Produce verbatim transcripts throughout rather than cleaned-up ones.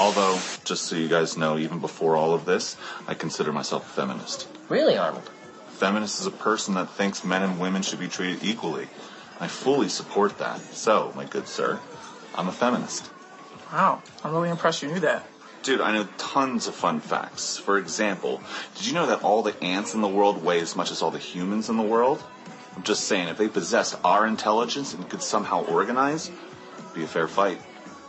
Although, just so you guys know, even before all of this, I consider myself a feminist. Really, Arnold? Feminist is a person that thinks men and women should be treated equally. I fully support that. So, my good sir, I'm a feminist. Wow, I'm really impressed you knew that. Dude, I know tons of fun facts. For example, did you know that all the ants in the world weigh as much as all the humans in the world? I'm just saying, if they possessed our intelligence and could somehow organize, it'd be a fair fight.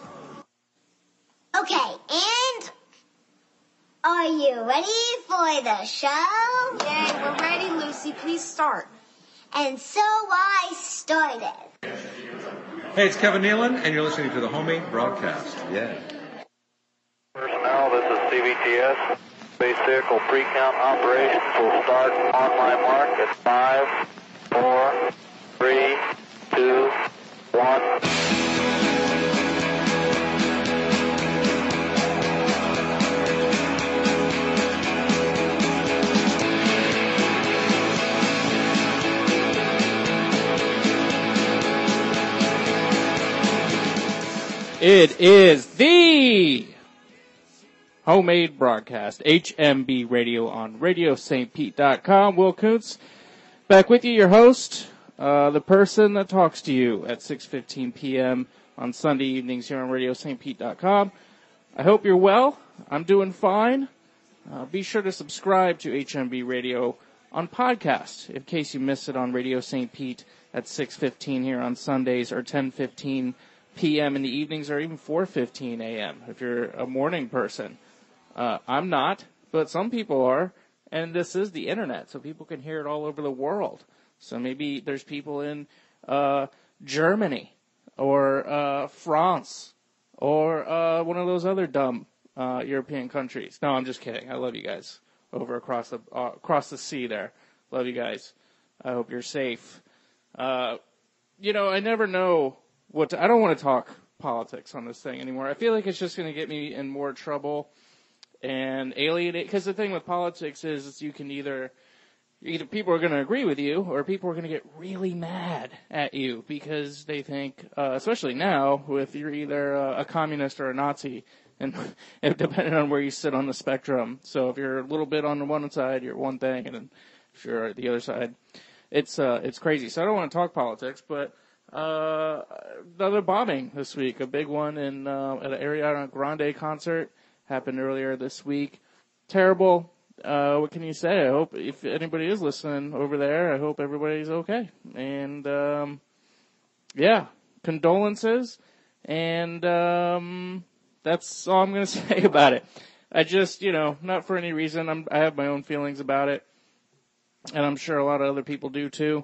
Okay, and are you ready for the show? Yay, we're ready, Lucy. Please start. And so I started. Hey, it's Kevin Nealon, and you're listening to the Homemade Broadcast. Yeah. Personnel, this is C V T S. Space Vehicle Pre-Count Operations will start on my mark at five, four, three, two, one. It is the Homemade Broadcast, H M B Radio on radio st pete dot com. Will Kuntz, back with you, your host, uh, the person that talks to you at six fifteen p.m. on Sunday evenings here on radio st pete dot com. I hope you're well. I'm doing fine. Uh, be sure to subscribe to H M B Radio on podcast in case you miss it on Radio Saint Pete at six fifteen here on Sundays or ten fifteen p.m. in the evenings or even four fifteen a.m. if you're a morning person. Uh, I'm not, but some people are, and this is the internet, so people can hear it all over the world. So maybe there's people in uh, Germany or uh, France or uh, one of those other dumb uh, European countries. No, I'm just kidding. I love you guys over across the uh, across the sea there. Love you guys. I hope you're safe. Uh, you know, I never know what to, I don't want to talk politics on this thing anymore. I feel like it's just going to get me in more trouble and alienate. Because the thing with politics is, is you can either, either people are going to agree with you or people are going to get really mad at you because they think, uh, especially now, with you're either a, a communist or a Nazi, and, and depending on where you sit on the spectrum. So if you're a little bit on the one side, you're one thing, and then if you're the other side, it's uh, it's crazy. So I don't want to talk politics, but Uh, another bombing this week, a big one in, uh, at an Ariana Grande concert happened earlier this week. Terrible. Uh, what can you say? I hope if anybody is listening over there, I hope everybody's okay. And, um, yeah, condolences. And, um, that's all I'm going to say about it. I just, you know, not for any reason. I'm, I have my own feelings about it. And I'm sure a lot of other people do too.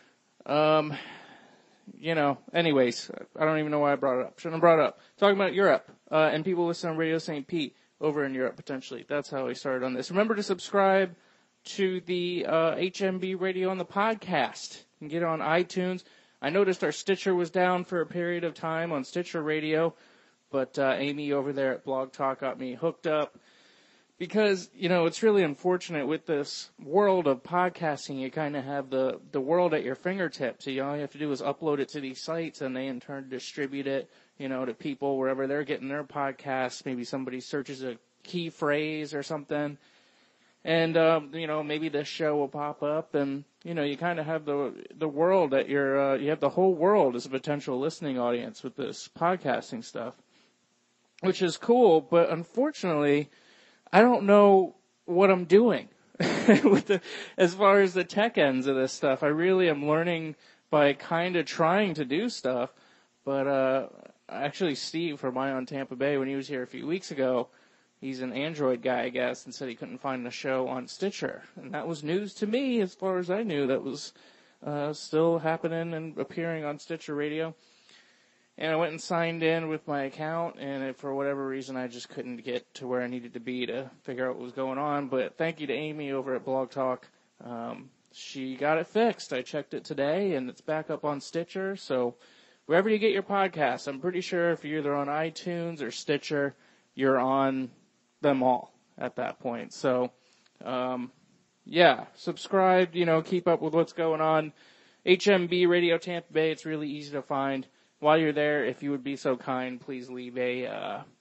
Um, You know, anyways, I don't even know why I brought it up. Shouldn't have brought it up. Talking about Europe, uh, and people listen on Radio Saint Pete over in Europe, potentially. That's how I started on this. Remember to subscribe to the uh, H M B Radio on the podcast. You can get it on iTunes. I noticed our Stitcher was down for a period of time on Stitcher Radio, but uh, Amy over there at Blog Talk got me hooked up. Because, you know, it's really unfortunate with this world of podcasting, you kind of have the, the world at your fingertips. So all you have to do is upload it to these sites and they in turn distribute it, you know, to people wherever they're getting their podcasts. Maybe somebody searches a key phrase or something. And, um, you know, maybe this show will pop up and, you know, you kind of have the, the world at your, uh, you have the whole world as a potential listening audience with this podcasting stuff, which is cool. But unfortunately, I don't know what I'm doing with the, as far as the tech ends of this stuff. I really am learning by kind of trying to do stuff. But, uh, actually Steve from Ion Tampa Bay, when he was here a few weeks ago, he's an Android guy, I guess, and said he couldn't find the show on Stitcher. And that was news to me as far as I knew. That was, uh, still happening and appearing on Stitcher Radio. And I went and signed in with my account, and if for whatever reason I just couldn't get to where I needed to be to figure out what was going on. But thank you to Amy over at Blog Talk. Um, she got it fixed. I checked it today, and it's back up on Stitcher. So wherever you get your podcasts, I'm pretty sure if you're either on iTunes or Stitcher, you're on them all at that point. So, um, yeah, subscribe, you know, keep up with what's going on. H M B Radio Tampa Bay, it's really easy to find. While you're there, if you would be so kind, please leave a uh,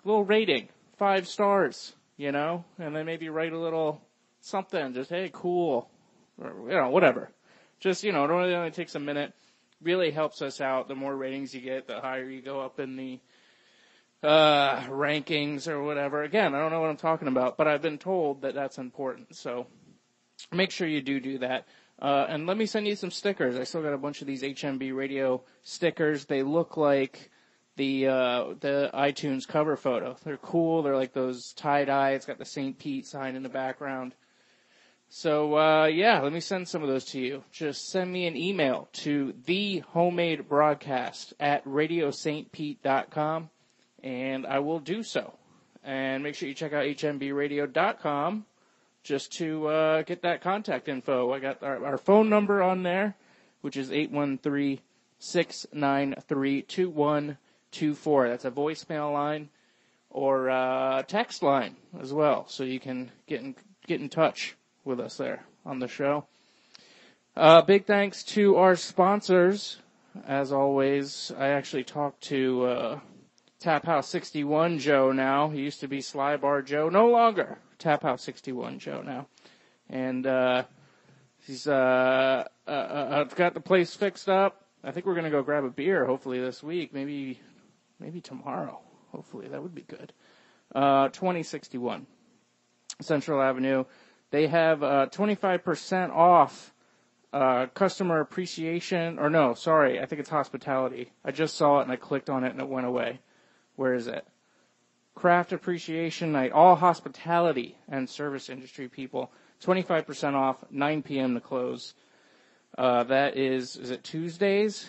little rating, five stars, you know, and then maybe write a little something, just, hey, cool, or, you know, whatever. Just, you know, it only, only takes a minute. Really helps us out. The more ratings you get, the higher you go up in the uh rankings or whatever. Again, I don't know what I'm talking about, but I've been told that that's important. So make sure you do do that. Uh and let me send you some stickers. I still got a bunch of these H M B radio stickers. They look like the uh the iTunes cover photo. They're cool. They're like those tie-dye. It's got the Saint Pete sign in the background. So, uh, yeah, let me send some of those to you. Just send me an email to thehomemadebroadcast at radio st pete dot com, and I will do so. And make sure you check out h m b radio dot com just to uh, get that contact info. I got our, our phone number on there, which is eight one three, six nine three, two one two four. That's a voicemail line or uh, text line as well, so you can get in, get in touch with us there on the show. Uh, big thanks to our sponsors. As always, I actually talked to uh, Tap House sixty-one Joe now. He used to be Sly Bar Joe. No longer Tap House sixty-one Joe now. And uh, he's uh, uh, uh, got the place fixed up. I think we're going to go grab a beer hopefully this week. Maybe maybe tomorrow. Hopefully. That would be good. Uh, twenty sixty-one Central Avenue. They have uh, twenty-five percent off uh, customer appreciation, or no, sorry, I think it's hospitality. I just saw it and I clicked on it and it went away. Where is it? Craft Appreciation Night, all hospitality and service industry people, twenty-five percent off, nine p.m. to close. Uh, that is, is it Tuesdays?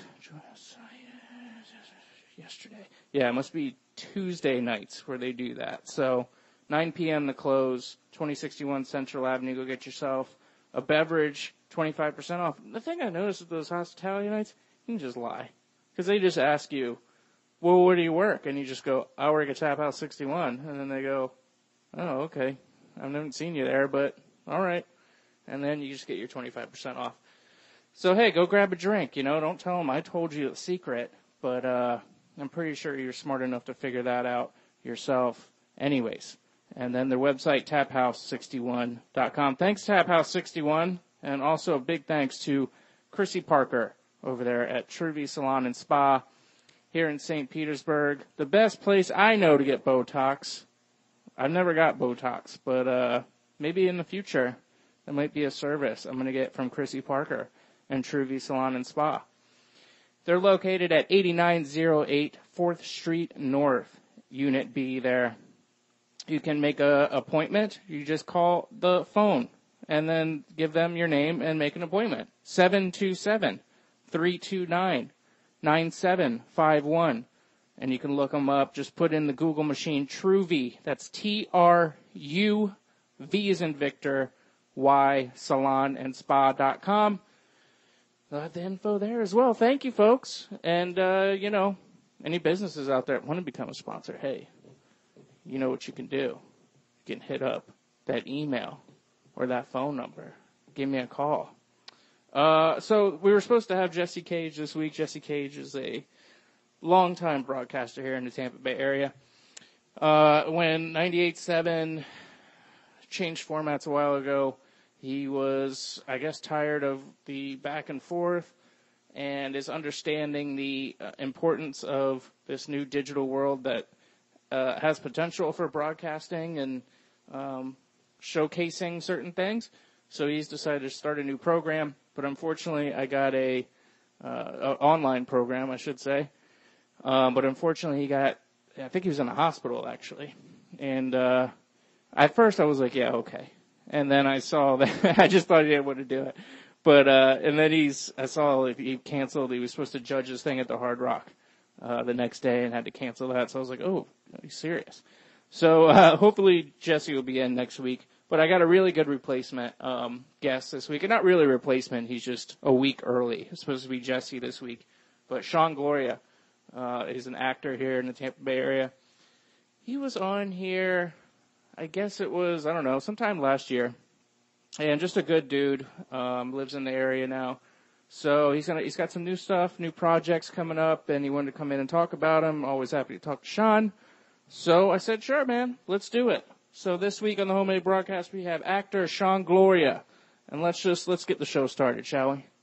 Yesterday. Yeah, it must be Tuesday nights where they do that. So, nine p.m. to close, twenty sixty-one Central Avenue. Go get yourself a beverage, twenty-five percent off. The thing I noticed with those hospitality nights, you can just lie. Because they just ask you, well, where do you work? And you just go, I work at Tap House sixty-one. And then they go, oh, okay. I haven't seen you there, but all right. And then you just get your twenty-five percent off. So, hey, go grab a drink. You know, don't tell them I told you the secret. But uh, I'm pretty sure you're smart enough to figure that out yourself anyways. And then their website, tap house sixty-one dot com. Thanks, Tap House sixty-one. And also a big thanks to Chrissy Parker over there at Truvy Salon and Spa here in Saint Petersburg. The best place I know to get Botox. I've never got Botox, but uh, maybe in the future there might be a service I'm going to get from Chrissy Parker and Truvy Salon and Spa. They're located at eighty-nine oh eight fourth Street North, Unit B there. You can make an appointment. You just call the phone and then give them your name and make an appointment. seven two seven, three two nine, nine seven five one. And you can look them up. Just put in the Google machine, Truvy. That's T R U V as in Victor, Y, salon and spa dot com. They'll have the info there as well. Thank you, folks. And, uh, you know, any businesses out there that want to become a sponsor, hey, you know what you can do. You can hit up that email or that phone number. Give me a call. Uh, so we were supposed to have Jesse Cage this week. Jesse Cage is a longtime broadcaster here in the Tampa Bay area. Uh, when ninety-eight point seven changed formats a while ago, he was, I guess, tired of the back and forth and is understanding the uh, importance of this new digital world that uh, has potential for broadcasting and um, showcasing certain things. So he's decided to start a new program. But unfortunately, I got a, uh, a online program, I should say. Um, but unfortunately, he got, I think he was in a hospital, actually. And uh, at first, I was like, yeah, okay. And then I saw that, I just thought he didn't want to do it. But, uh, and then he's, I saw he canceled, he was supposed to judge his thing at the Hard Rock uh, the next day and had to cancel that. So I was like, oh, he's serious. So uh, hopefully Jesse will be in next week. But I got a really good replacement um, guest this week. And not really a replacement, he's just a week early. It's supposed to be Jesse this week. But Sean Gloria uh, is an actor here in the Tampa Bay area. He was on here, I guess it was, I don't know, sometime last year. And just a good dude, um, lives in the area now. So he's gonna, he's got some new stuff, new projects coming up, and he wanted to come in and talk about them. Always happy to talk to Sean. So I said, sure, man, let's do it. So this week on the Homemade Broadcast, we have actor Sean Gloria. And let's just, let's get the show started, shall we?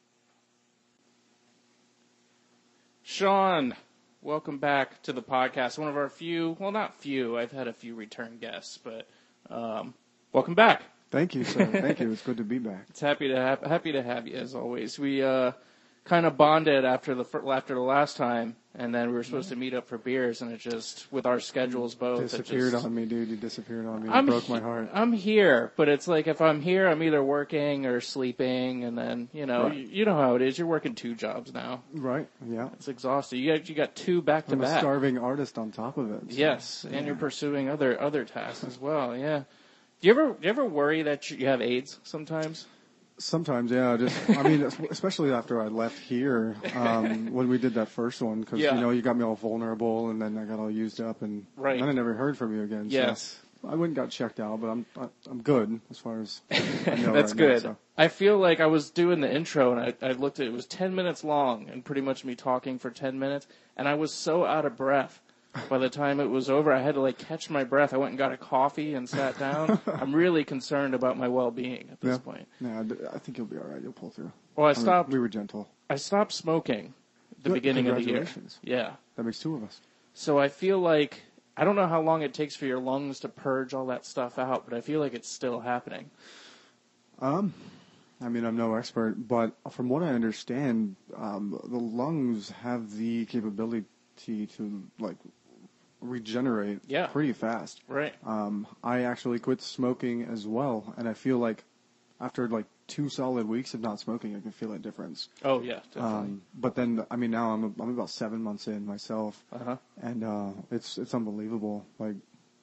Sean, welcome back to the podcast. One of our few, well, not few, I've had a few return guests, but um, welcome back. Thank you, sir. Thank you. It's good to be back. It's happy to have, happy to have you, as always. We uh, kind of bonded after the after the last time, and then we were supposed to meet up for beers, and it just, with our schedules both, Disappeared it just, on me, dude. You disappeared on me. I'm You broke he- my heart. I'm here, but it's like if I'm here, I'm either working or sleeping, and then, you know, Right. you, you know how it is. You're working two jobs now. Right, yeah. It's exhausting. You got, you got two back to I'm a back. starving artist on top of it. so- Yes, and you're pursuing other other tasks as well. Yeah. Do you ever do you ever worry that you have AIDS sometimes? Sometimes, yeah. Just, I mean, especially after I left here, um, when we did that first one, because Yeah. you know you got me all vulnerable, and then I got all used up, and Right. then I never heard from you again. Yes. So I went and got checked out, but I'm I, I'm good as far as I know That's right good. Now, so. I feel like I was doing the intro and I, I looked at it, it was ten minutes long and pretty much me talking for ten minutes, and I was so out of breath. By the time it was over, I had to like catch my breath. I went and got a coffee and sat down. I'm really concerned about my well-being at this Yeah. point. Yeah, I d- I think you'll be all right. You'll pull through. Well, I I mean, stopped. we were gentle. I stopped smoking at the Good. beginning of the year. Congratulations. Yeah. That makes two of us. So I feel like, I don't know how long it takes for your lungs to purge all that stuff out, but I feel like it's still happening. Um, I mean, I'm no expert, but from what I understand, um, the lungs have the capability to like regenerate Yeah. pretty fast. Right. Um, I actually quit smoking as well, and I feel like after like two solid weeks of not smoking, I can feel a difference. Oh, yeah, definitely. Um, but then, I mean, now I'm I'm about seven months in myself, Uh-huh. and uh, it's it's unbelievable. Like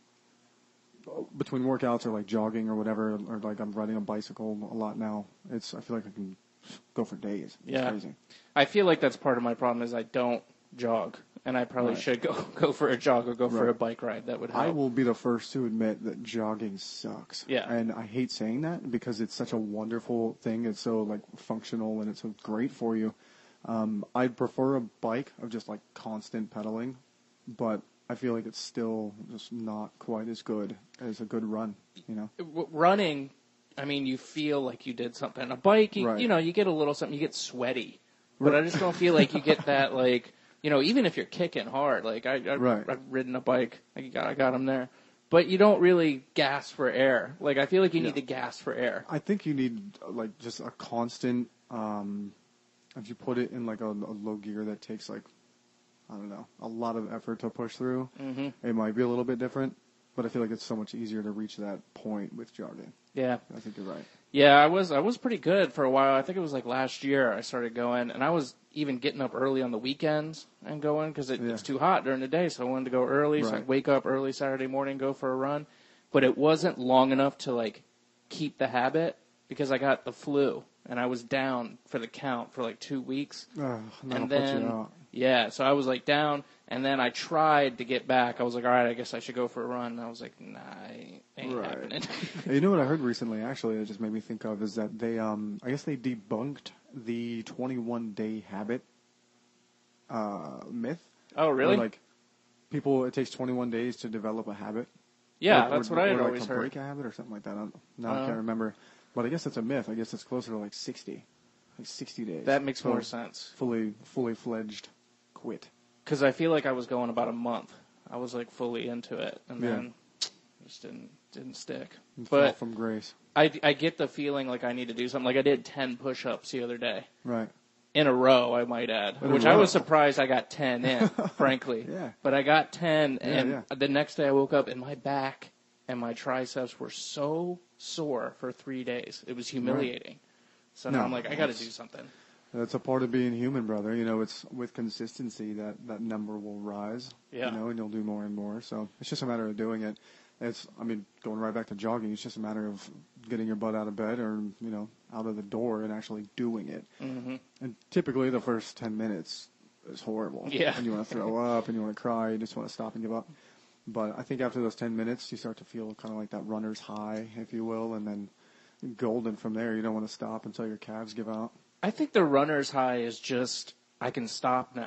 between workouts or like jogging or whatever, or like I'm riding a bicycle a lot now. It's I feel like I can go for days. It's Yeah. crazy. I feel like that's part of my problem is I don't jog, and I probably Right. should go go for a jog or go for Right. a bike ride. That would help. I will be the first to admit that jogging sucks. Yeah. And I hate saying that because it's such a wonderful thing. It's so like functional and it's so great for you. Um, I'd prefer a bike of just like constant pedaling, but I feel like it's still just not quite as good as a good run, you know? W- Running, I mean, you feel like you did something. A bike, you, Right. you know, you get a little something, you get sweaty. But I just don't feel like you get that, like, you know, even if you're kicking hard, like I, I, Right. I've ridden a bike, I got, I got them there. But you don't really gasp for air. Like, I feel like you need to gasp for air. I think you need uh, like just a constant, um, if you put it in like a, a low gear that takes like, I don't know, a lot of effort to push through, Mm-hmm. it might be a little bit different, but I feel like it's so much easier to reach that point with jogging. Yeah. I think you're right. Yeah, I was I was pretty good for a while. I think it was like last year I started going, and I was even getting up early on the weekends and going because it, Yeah. it's too hot during the day, so I wanted to go early. So I'd Right. wake up early Saturday morning, go for a run, but it wasn't long enough to like keep the habit because I got the flu and I was down for the count for like two weeks. Ugh, and that'll And put then, you out. yeah, so I was like down, and then I tried to get back. I was like, all right, I guess I should go for a run. And I was like, nah, ain't, ain't Right. happening. Hey, you know what I heard recently, actually, that just made me think of, is that they, um, I guess they debunked the twenty-one day habit uh, myth. Oh, really? Where, like, people, it takes twenty-one days to develop a habit. Yeah, Or- that's or- what I or had like always to heard. break a habit or something like that. I don't, now I Uh, can't remember. But I guess it's a myth. I guess it's closer to like sixty. Like sixty days. That makes So more sense. Fully, fully fledged quit. Because I feel like I was going about a month. I was like fully into it, and Yeah. then it just didn't didn't stick. And fell But from grace. I, I get the feeling like I need to do something. Like I did ten push-ups the other day Right. in a row, I might add, In a which I row. was surprised I got ten in, frankly. Yeah. But I got ten, Yeah, and yeah. the next day I woke up and my back and my triceps were so sore for three days. It was humiliating. So now No, I'm like, I got to that's- do something. That's a part of being human, brother. You know, it's with consistency that that number will rise. Yeah. You know, and you'll do more and more. So it's just a matter of doing it. It's, I mean, going right back to jogging, it's just a matter of getting your butt out of bed or, you know, out of the door and actually doing it. hmm And typically the first ten minutes is horrible. Yeah. And you want to throw up and you want to cry. You just want to stop and give up. But I think after those ten minutes, you start to feel kind of like that runner's high, if you will, and then golden from there. You don't want to stop until your calves give out. I think the runner's high is just, I can stop now.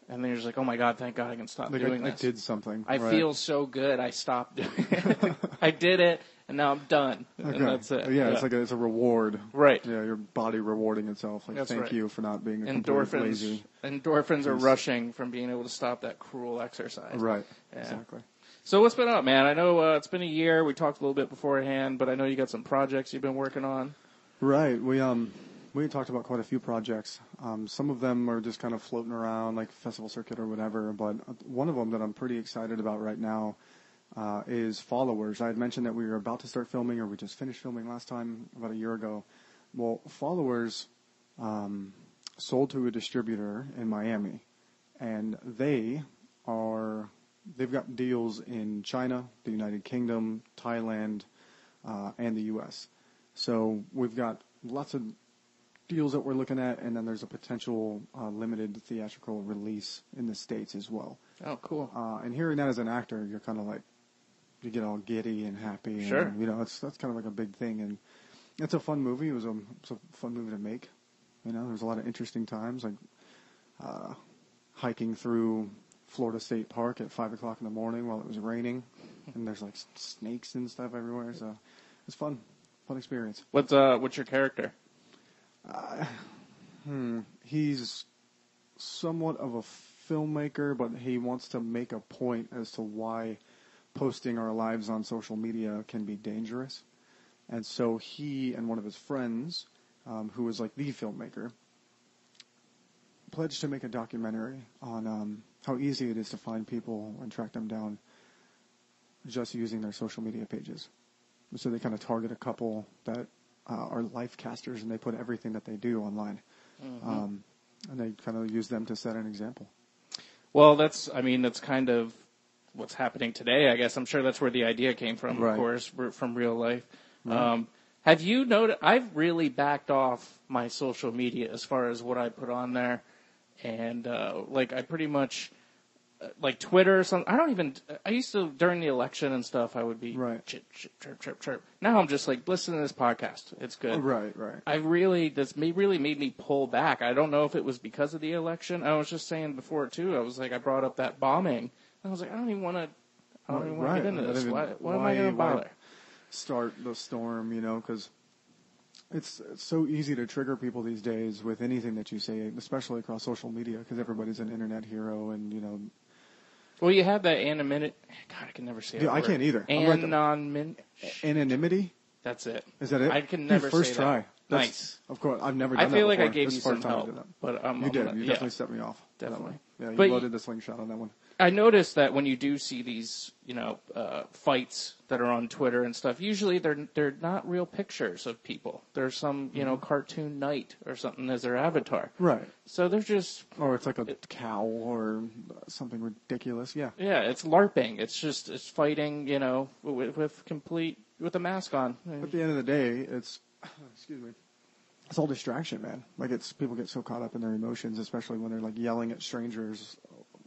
and then you're just like, oh my god, thank God I can stop Like doing I, this. I did something. I right. feel so good. I stopped doing it. I did it, and now I'm done. Okay. And that's it. Yeah, it's like a, it's a reward. Right. Yeah, your body rewarding itself. Like, That's thank right. you for not being a complete endorphins. lazy. Endorphins are Yes. rushing from being able to stop that cruel exercise. Right. Yeah. Exactly. So what's been up, man? I know uh, it's been a year. We talked a little bit beforehand, but I know you got some projects you've been working on. Right. We um we talked about quite a few projects. Um, some of them are just kind of floating around, like festival circuit or whatever. But one of them that I'm pretty excited about right now uh, is Followers. I had mentioned that we were about to start filming, or we just finished filming last time about a year ago. Well, Followers um, sold to a distributor in Miami, and they are they've got deals in China, the United Kingdom, Thailand, uh, and the U S. So we've got lots of deals that we're looking at, and then there's a potential uh, limited theatrical release in the States as well. Oh, cool. Uh, and hearing that as an actor, you're kind of like, you get all giddy and happy. And, Sure. you know, it's that's kind of like a big thing, and it's a fun movie. It was a, it's a fun movie to make. You know, there's a lot of interesting times, like uh, hiking through Florida State Park at five o'clock in the morning while it was raining, and there's like snakes and stuff everywhere. So it's fun, fun experience. What's uh what's your character? Uh, hmm. He's somewhat of a filmmaker, but he wants to make a point as to why posting our lives on social media can be dangerous. And so he and one of his friends, um, who was like the filmmaker, pledged to make a documentary on um, how easy it is to find people and track them down just using their social media pages. So they kind of target a couple that uh, are life casters, and they put everything that they do online. Mm-hmm. Um, and they kind of use them to set an example. Well, that's, I mean, that's kind of what's happening today, I guess. I'm sure that's where the idea came from, Right. of course, r- from real life. Right. Um, have you noticed, I've really backed off my social media as far as what I put on there. And, uh, like, I pretty much, uh, like Twitter or something, I don't even, I used to, during the election and stuff, I would be Right. chip, chip, chirp, chirp, chirp. Now I'm just like, listen to this podcast. It's good. Right, right. I really, this may, really made me pull back. I don't know if it was because of the election. I was just saying before, too, I was like, I brought up that bombing. I was like, I don't even want to, I don't even want Right. to get into I this. don't Why, even- why am I why- going to why- bother? Start the storm, you know, because it's, it's so easy to trigger people these days with anything that you say, especially across social media, because everybody's an internet hero, and, you know. Well, you have that anonymity. God, I can never say Yeah, that I word. can't either. I'm like- Anonymity. Anonymity? That's it. Is that it? I can Dude, never first say try. that. That's- Nice. Of course, I've never I done feel that like I before. gave This you is the some first time I help, did that. but um, You I'm did. gonna- You yeah. definitely set me off. That Definitely. one. Yeah, you But you- loaded the slingshot on that one. I noticed that when you do see these, you know, uh, fights that are on Twitter and stuff, usually they're they're not real pictures of people. There's some, you know, cartoon knight or something as their avatar. Right. So they're just, Or it's like a cow or something ridiculous. Yeah. yeah, it's LARPing. It's just, it's fighting, you know, with, with complete, with a mask on. At the end of the day, it's, excuse me, it's all distraction, man. Like, it's, people get so caught up in their emotions, especially when they're like yelling at strangers,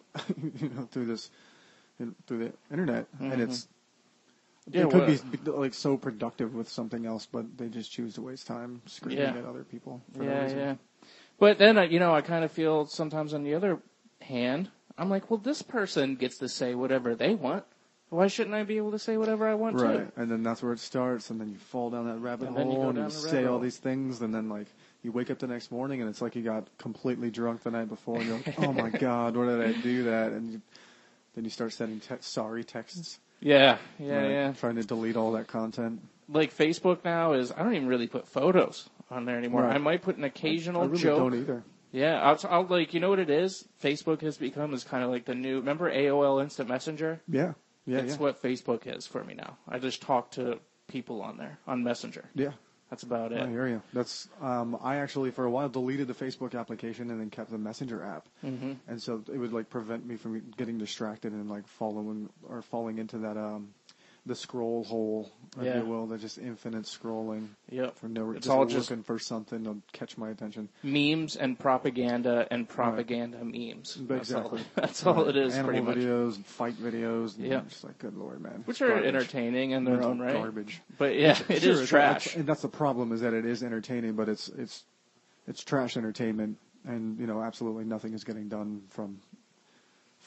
you know, through this, through the internet. Mm-hmm. And it's, Yeah, it could what- be like so productive with something else, but they just choose to waste time screaming Yeah. at other people. For no Yeah, reason. yeah. But then, uh, you know, I kind of feel sometimes on the other hand, I'm like, well, this person gets to say whatever they want. Why shouldn't I be able to say whatever I want Right, to? and then that's where it starts, and then you fall down that rabbit And then you hole, go and you down the say rabbit all hole. these things, and then like you wake up the next morning, and it's like you got completely drunk the night before, and you're like, oh my god, why did I do that? And you, then you start sending te- sorry texts. Yeah, yeah, right, yeah. Trying to delete all that content. Like Facebook now is, I don't even really put photos on there anymore. Right. I might put an occasional I really joke. don't either. Yeah, I'll, I'll like, you know what it is? Facebook has become is kind of like the new, remember A O L Instant Messenger? Yeah, yeah, That's yeah. what Facebook is for me now. I just talk to people on there, on Messenger. Yeah, That's about it. I hear you. That's um, I actually for a while deleted the Facebook application and then kept the Messenger app, Mm-hmm. and so it would like prevent me from getting distracted and like following or falling into that um, the scroll hole, if Yeah. you will, the just infinite scrolling Yep. for no It's just all just looking for something to catch my attention. memes and propaganda and propaganda memes. That's Exactly. all, that's all Right. it is, Animal pretty much. videos, and fight videos. And Yeah. I'm just like, good lord, man. Which It's are garbage. entertaining in their It's own right. Garbage. But yeah, it Sure, is it's- trash. that's- and that's the problem, is that it is entertaining, but it's it's it's trash entertainment, and you know absolutely nothing is getting done from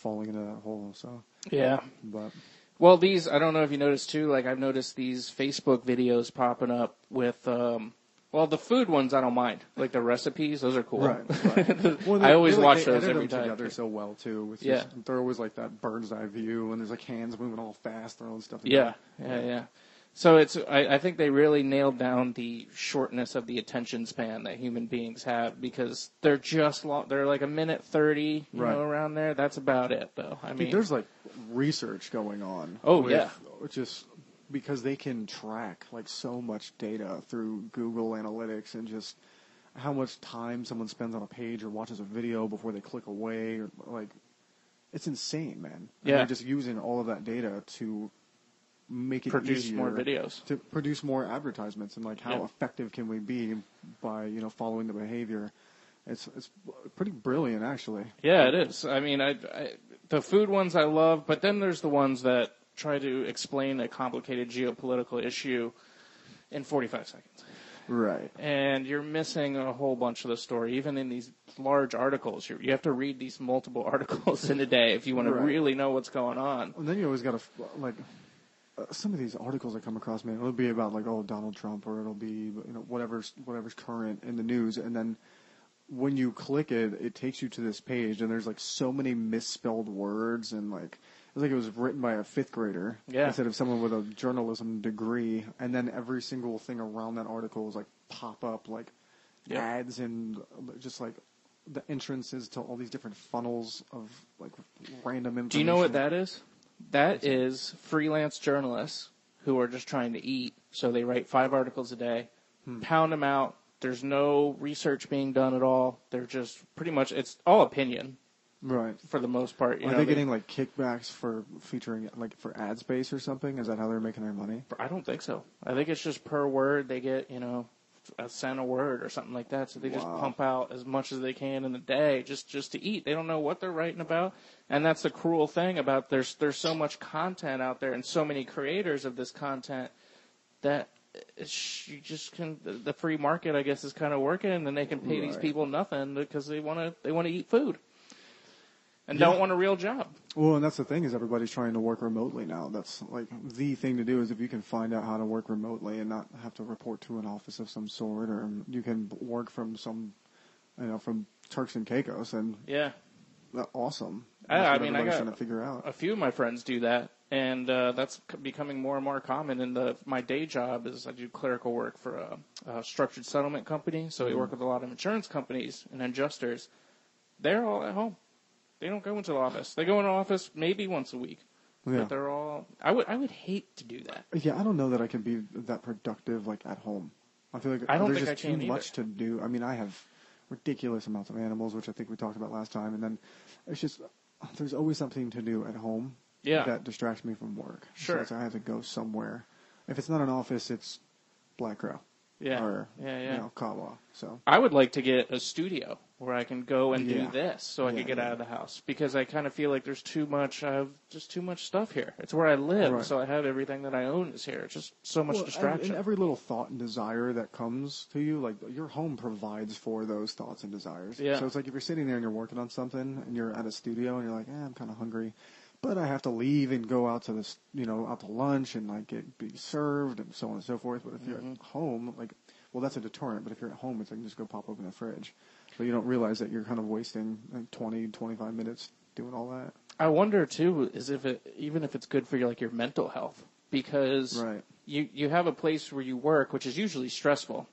falling into that hole. So Yeah. but Well, these, I don't know if you noticed too, like I've noticed these Facebook videos popping up with, um, well, the food ones I don't mind. Like the recipes, those are cool. right, right. Well, I always they, watch they those edit every them time. together so well too. With Yeah. just, they're always like that bird's eye view, and there's like hands moving all fast, throwing stuff. Yeah, together. yeah, yeah. So it's, I, I think they really nailed down the shortness of the attention span that human beings have because they're just long, they're like a minute thirty, you Right. know, around there. That's about it though. I Dude, mean, there's like research going on. Oh, with, yeah. Just because they can track like so much data through Google Analytics and just how much time someone spends on a page or watches a video before they click away or like it's insane, man. And Yeah. they're just using all of that data to make it produce easier more videos. to produce more advertisements and like how Yeah. effective can we be by, you know, following the behavior. It's it's pretty brilliant actually. Yeah, it is. I mean, I, I the food ones I love, but then there's the ones that try to explain a complicated geopolitical issue in forty-five seconds. Right. And you're missing a whole bunch of the story. Even in these large articles, you you have to read these multiple articles in a day if you want to Right. really know what's going on. And then you always got to, like, uh, some of these articles I come across, man, it'll be about, like, oh, Donald Trump, or it'll be, you know, whatever's, whatever's current in the news. And then when you click it, it takes you to this page, and there's, like, so many misspelled words, and, like, it was like it was written by a fifth grader Yeah. instead of someone with a journalism degree. And then every single thing around that article is, like, pop up, like, Yep. ads and uh, just, like, the entrances to all these different funnels of, like, random information. Do you know what that is? That is freelance journalists who are just trying to eat. So they write five articles a day, Hmm. pound them out. There's no research being done at all. They're just pretty much, it's all opinion Right. for the most part. You Are know, they getting like kickbacks for featuring like for ad space or something? Is that how they're making their money? I don't think so. I think it's just per word. They get, you know, a cent a word or something like that. So they just Wow. pump out as much as they can in the day just, just to eat. They don't know what they're writing about. And that's the cruel thing about there's, there's so much content out there and so many creators of this content that it's, you just can, the, the free market, I guess, is kind of working and then they can pay these Right. people nothing because they want to, they want to eat food and Yeah. don't want a real job. Well, and that's the thing is everybody's trying to work remotely now. That's like the thing to do is if you can find out how to work remotely and not have to report to an office of some sort, or you can work from some, you know, from Turks and Caicos, and Yeah. that's awesome. I- That's I what mean, I everybody's got trying to figure out. A few of my friends do that, and uh, that's c- becoming more and more common. In the my day job is I do clerical work for a, a structured settlement company, so we work with a lot of insurance companies and adjusters. They're all at home. They don't go into the office. They go into the office maybe once a week, Yeah. but they're all. I would I would hate to do that. Yeah, I don't know that I can be that productive like at home. I feel like I don't there's think just I can too either. much to do. I mean, I have ridiculous amounts of animals, which I think we talked about last time, and then it's just there's always something to do at home Yeah. that distracts me from work. Sure. So it's like I have to go somewhere. If it's not an office, it's Black Crow. Yeah. Or Yeah, yeah. you know, Kawa. So I would like to get a studio where I can go and Yeah. do this so I Yeah, could get yeah. out of the house because I kind of feel like there's too much, I have just too much stuff here. It's where I live, Right. so I have everything that I own is here. It's just so much Well, and- distraction. And every little thought and desire that comes to you, like your home provides for those thoughts and desires. Yeah. So it's like if you're sitting there and you're working on something and you're at a studio and you're like, eh, I'm kind of hungry, but I have to leave and go out to this, you know, out to lunch and like get be served and so on and so forth. But if you're Mm-hmm. at home, like, well, that's a deterrent. But if you're at home, it's like just go pop open the fridge. But you don't realize that you're kind of wasting like twenty, twenty-five minutes doing all that. I wonder too, is if it, even if it's good for your, like your mental health, because Right. you, you have a place where you work, which is usually stressful.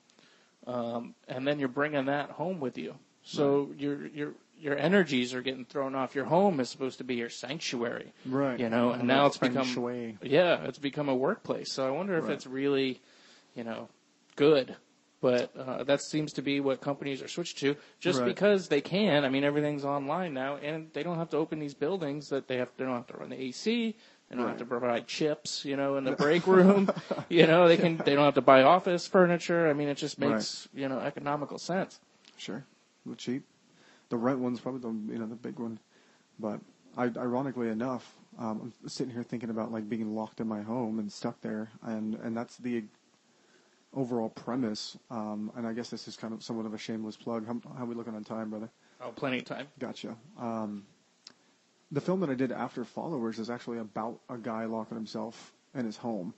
Um, and then you're bringing that home with you. So your, your, your energies are getting thrown off. Your home is supposed to be your sanctuary. Right. You know, and And now that's it's become, feng shui. yeah, it's become a workplace. So I wonder if Right. it's really, you know, good. But uh, that seems to be what companies are switched to, just Right. because they can. I mean, everything's online now, and they don't have to open these buildings that they have. They don't have to run the A C. They don't have Right. to provide chips, you know, in the break room. you know, they can. They don't have to buy office furniture. I mean, it just makes you know economical sense. Sure, a little cheap. The rent one's probably the you know the big one, but I, ironically enough, um, I'm sitting here thinking about like being locked in my home and stuck there, and and that's the overall premise. Um, and I guess this is kind of somewhat of a shameless plug. How, how are we looking on time, brother? Oh, plenty of time. Gotcha. Um, the film that I did after Followers is actually about a guy locking himself in his home.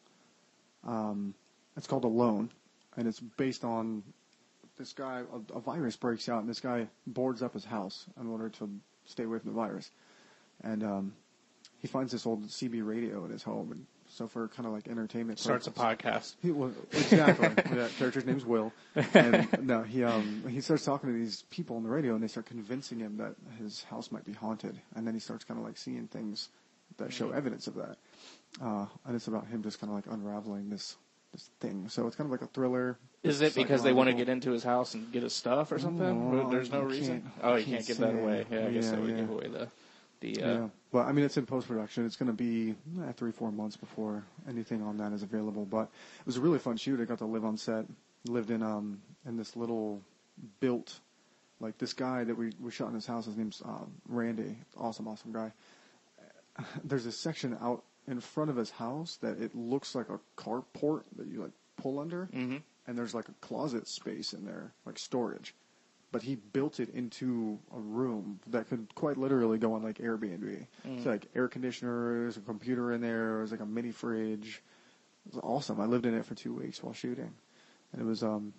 Um, it's called Alone, and it's based on this guy. A, a virus breaks out, and this guy boards up his house in order to stay away from the virus. And um, he finds this old C B radio in his home, and so for kind of like entertainment Starts purposes, a podcast. He, well, exactly. That character's name's Will, and no, he um he starts talking to these people on the radio, and they start convincing him that his house might be haunted, and then he starts kind of like seeing things that show evidence of that, uh, and it's about him just kind of like unraveling this this thing. So it's kind of like a thriller. Is it because they want to psychological. get into his house and get his stuff or something? No, There's no I reason. can't- Oh, I you can't can't give that say. away. Yeah, I guess Yeah, that would yeah. give away the the. Uh, Yeah, but I mean, it's in post-production. It's going to be eh, three, four months before anything on that is available. But it was a really fun shoot. I got to live on set. Lived in um in this little built, like this guy that we we shot in his house. His name's um, Randy. Awesome, awesome guy. There's a section out in front of his house that it looks like a carport that you like pull under, mm-hmm. and there's like a closet space in there, like storage. But he built it into a room that could quite literally go on like Airbnb. Mm. It's like air conditioner, there's a computer in there, there's like a mini fridge. It was awesome. I lived in it for two weeks while shooting, and it was um,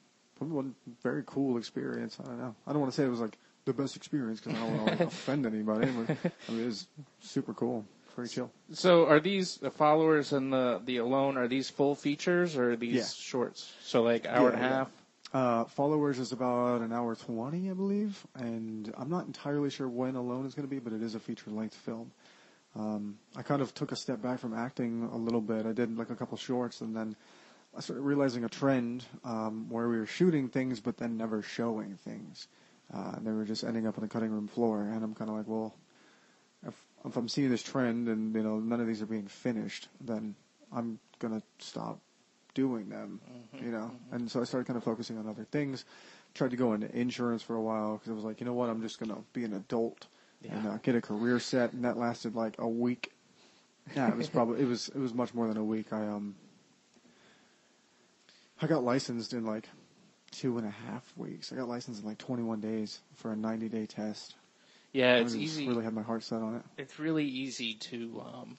one very cool experience. I don't know. I don't want to say it was like the best experience because I don't want to like offend anybody. But I mean, it was super cool, pretty chill. So, are these the Followers and the the Alone? Are these full features or are these Yeah. shorts? So, like hour Yeah, and a yeah. half. Uh, Followers is about an hour twenty, I believe, and I'm not entirely sure when Alone is going to be, but it is a feature-length film. Um, I kind of took a step back from acting a little bit. I did like a couple shorts, and then I started realizing a trend um, where we were shooting things, but then never showing things. Uh, and they were just ending up on the cutting room floor, and I'm kind of like, well, if, if I'm seeing this trend and you know none of these are being finished, then I'm gonna stop doing them, Mm-hmm, you know. mm-hmm. And so I started kind of focusing on other things. Tried to go into insurance for a while because I was like, you know what, I'm just gonna be an adult Yeah. and uh, get a career set, and that lasted like a week. Yeah, it was probably it was it was much more than a week. I um I got licensed in like two and a half weeks. I got licensed in like twenty-one days for a ninety day test. Yeah, I it's just easy. Really had my heart set on it. It's really easy to um,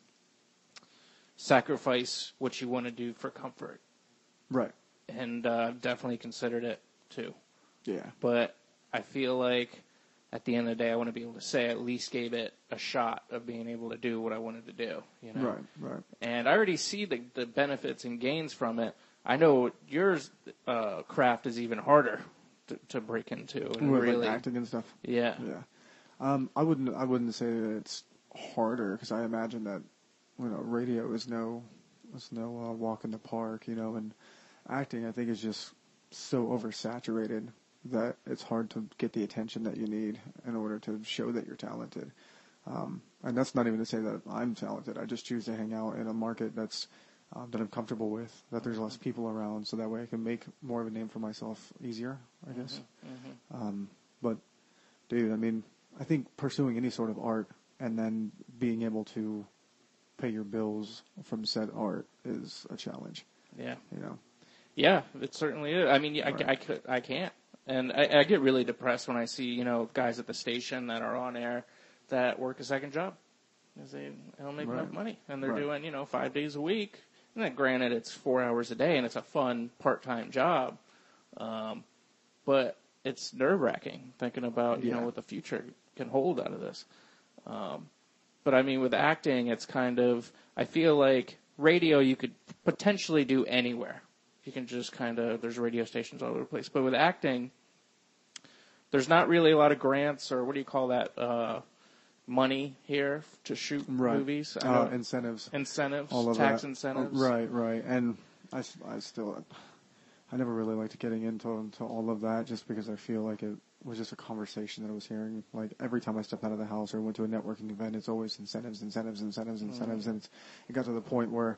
sacrifice what you want to do for comfort, Right. and uh, I've definitely considered it too. Yeah. But I feel like at the end of the day, I want to be able to say I at least gave it a shot of being able to do what I wanted to do. You know, Right. Right. and I already see the the benefits and gains from it. I know yours uh, craft is even harder to, to break into. And With really, like acting and stuff. yeah, Yeah. Um, I wouldn't. I wouldn't say that it's harder because I imagine that you know radio is no, is no uh, walk in the park. You know, and acting I think is just so oversaturated that it's hard to get the attention that you need in order to show that you're talented. Um, and that's not even to say that I'm talented. I just choose to hang out in a market that's uh, that I'm comfortable with, that there's less people around, so that way I can make more of a name for myself easier, I guess. Mm-hmm. Um, but, dude, I mean, I think pursuing any sort of art and then being able to pay your bills from said art is a challenge, yeah, you know. yeah. It certainly is. I mean, I, Right. I could, I can't, and I, I get really depressed when I see you know guys at the station that are on air that work a second job because they don't make Right. enough money, and they're Right. doing you know five days a week. And then, granted, it's four hours a day, and it's a fun part-time job, um, but it's nerve-wracking thinking about you Yeah. know what the future can hold out of this. Um, but I mean, with acting, it's kind of I feel like radio you could potentially do anywhere. You can just kind of there's radio stations all over the place, but with acting, there's not really a lot of grants or what do you call that uh, money here to shoot Right. movies. I Uh, know- incentives. incentives, All of tax that. incentives. Oh, right, right. And I, s- I still, I never really liked getting into, into all of that just because I feel like it was just a conversation that I was hearing. Like every time I stepped out of the house or went to a networking event, it's always incentives, incentives, incentives, incentives. And it's, it got to the point where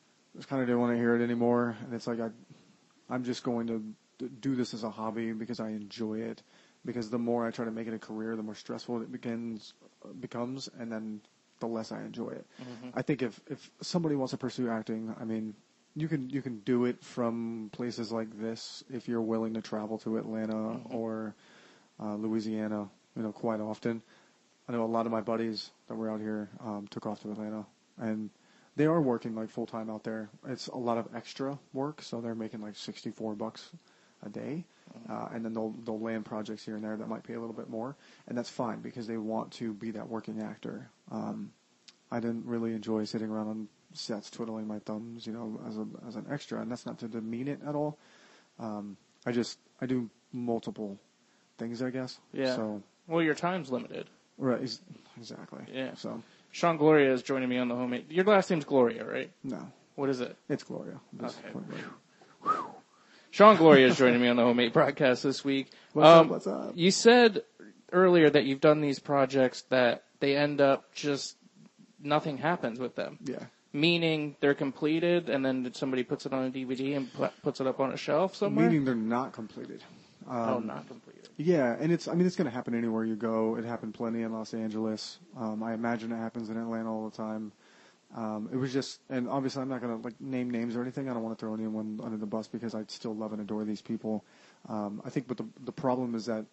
I just kind of didn't want to hear it anymore. And it's like, I, I'm just going to d- do this as a hobby because I enjoy it. Because the more I try to make it a career, the more stressful it begins, becomes, and then the less I enjoy it. Mm-hmm. I think if, if somebody wants to pursue acting, I mean, you can you can do it from places like this if you're willing to travel to Atlanta Mm-hmm. or uh, Louisiana, you know, quite often. I know a lot of my buddies that were out here um, took off to Atlanta, and they are working like full time out there. It's a lot of extra work, so they're making like sixty-four bucks a day, uh, and then they'll they'll land projects here and there that might pay a little bit more, and that's fine because they want to be that working actor. Um, I didn't really enjoy sitting around on sets twiddling my thumbs, you know, as a as an extra, and that's not to demean it at all. Um, I just I do multiple things, I guess. Yeah. So well, your time's limited. right, ex- exactly. Yeah. So Sean Gloria is joining me on the homemade. Your last name's Gloria, right? no, What is it? it's Gloria. Just Okay. point blank. Sean Gloria is joining me on the homemade broadcast this week. What's um, up? What's up? You said earlier that you've done these projects that they end up just nothing happens with them. Yeah. Meaning they're completed and then somebody puts it on a D V D and pu- puts it up on a shelf somewhere? Meaning they're not completed. Um, oh, not completed. Yeah, and it's, I mean, it's going to happen anywhere you go. It happened plenty in Los Angeles. Um, I imagine it happens in Atlanta all the time. Um, it was just, and obviously I'm not going to like name names or anything. I don't want to throw anyone under the bus because I still love and adore these people. Um, I think, but the the problem is that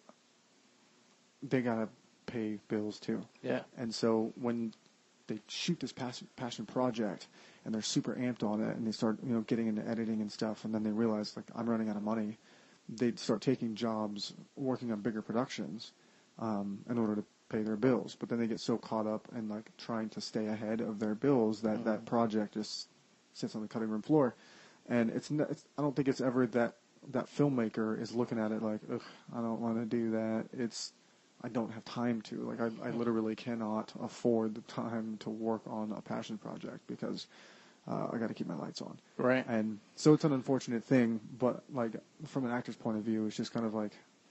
they got to pay bills too. Yeah. And so when they shoot this passion, passion project and they're super amped on it and they start, you know, getting into editing and stuff, and then they realize like I'm running out of money, they start taking jobs working on bigger productions um, in order to pay their bills. But then they get so caught up in like trying to stay ahead of their bills that mm-hmm. that project just sits on the cutting room floor. And it's, n- it's I don't think it's ever that that filmmaker is looking at it like, ugh, I don't want to do that. It's I don't have time to. Like I, I literally cannot afford the time to work on a passion project because uh, I got to keep my lights on. Right. And so it's an unfortunate thing, but like from an actor's point of view, it's just kind of like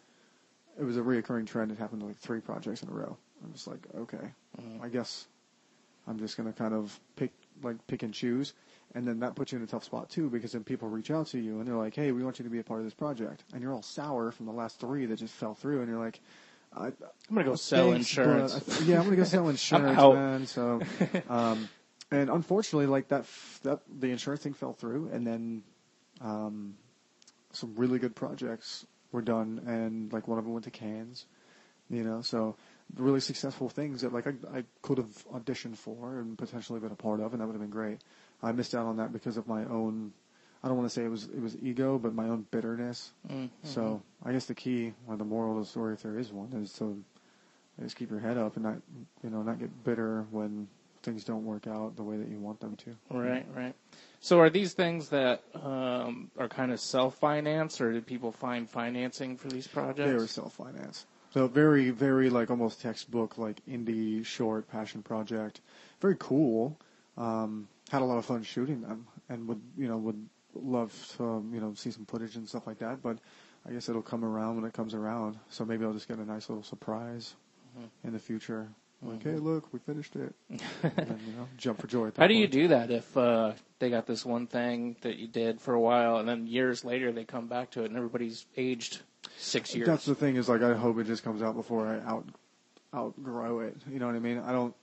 it was a reoccurring trend. It happened to like three projects in a row. I'm just like, okay, mm-hmm. I guess I'm just gonna kind of pick like pick and choose, and then that puts you in a tough spot too because then people reach out to you and they're like, hey, we want you to be a part of this project, and you're all sour from the last three that just fell through, and you're like. I, I'm gonna go sell thanks, insurance. But, yeah, I'm gonna go sell insurance, man. So, um, and unfortunately, like that, f- that the insurance thing fell through, and then um, some really good projects were done, and like one of them went to Cannes. You know, so really successful things that like I, I could have auditioned for and potentially been a part of, and that would have been great. I missed out on that because of my own. I don't want to say it was it was ego, but my own bitterness. Mm-hmm. So I guess the key, or the moral of the story, if there is one, is to just keep your head up and not, you know, not get bitter when things don't work out the way that you want them to. Right, right. So are these things that um, are kind of self-financed, or did people find financing for these projects? They were self-financed. So very, very like almost textbook, like indie short passion project. Very cool. Um, had a lot of fun shooting them, and would you know would. love to, um, you know, see some footage and stuff like that, but I guess it'll come around when it comes around. So maybe I'll just get a nice little surprise mm-hmm. in the future. Like, mm-hmm. hey, look, we finished it. And then, you know, jump for joy at that How do point. you do that if uh, they got this one thing that you did for a while, and then years later they come back to it, and everybody's aged six years? That's the thing is, like, I hope it just comes out before I out outgrow it. You know what I mean? I don't,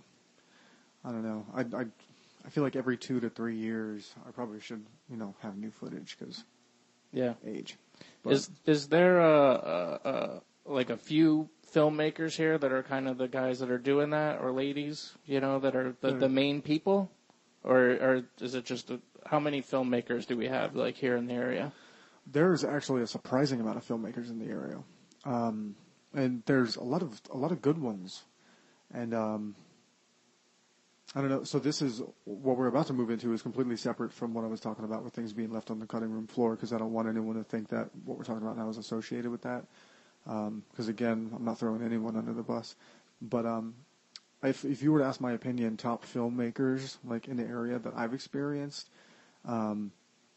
I don't know. I, I I feel like every two to three years, I probably should, you know, have new footage because, yeah, age. But is is there a, a, a like a few filmmakers here that are kind of the guys that are doing that, or ladies, you know, that are the, the main people, or or is it just a, how many filmmakers do we have like here in the area? There's actually a surprising amount of filmmakers in the area, um, and there's a lot of a lot of good ones, and. Um, I don't know. So this is what we're about to move into is completely separate from what I was talking about with things being left on the cutting room floor because I don't want anyone to think that what we're talking about now is associated with that. Because um, again, I'm not throwing anyone under the bus. But um, if if you were to ask my opinion, top filmmakers like in the area that I've experienced, um,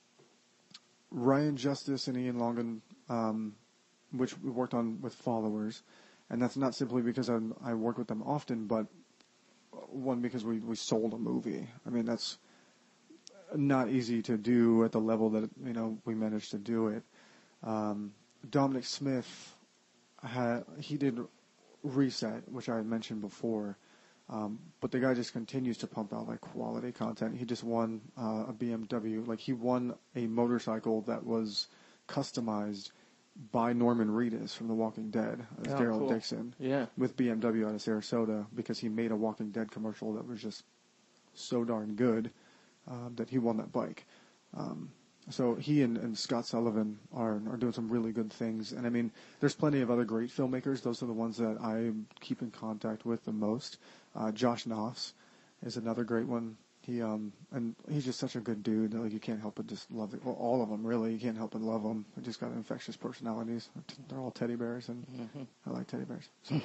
Ryan Justice and Ian Longan, um, which we worked on with Followers, and that's not simply because I'm, I work with them often, but one, because we, we sold a movie. I mean, that's not easy to do at the level that, you know, we managed to do it. Um, Dominic Smith, had, he did Reset, which I had mentioned before. Um, but the guy just continues to pump out, like, quality content. He just won uh, a B M W. Like, he won a motorcycle that was customized by Norman Reedus from The Walking Dead as Oh, Daryl cool. Dixon Yeah. with B M W out of Sarasota because he made a Walking Dead commercial that was just so darn good um, that he won that bike. Um, so he and, and Scott Sullivan are are doing some really good things. And I mean, there's plenty of other great filmmakers. Those are the ones that I keep in contact with the most. Uh, Josh Knopf is another great one. He um and he's just such a good dude. Like you can't help but just love it. Well, all of them really. You can't help but love them. They just got infectious personalities. They're all teddy bears, and Mm-hmm. I like teddy bears. So.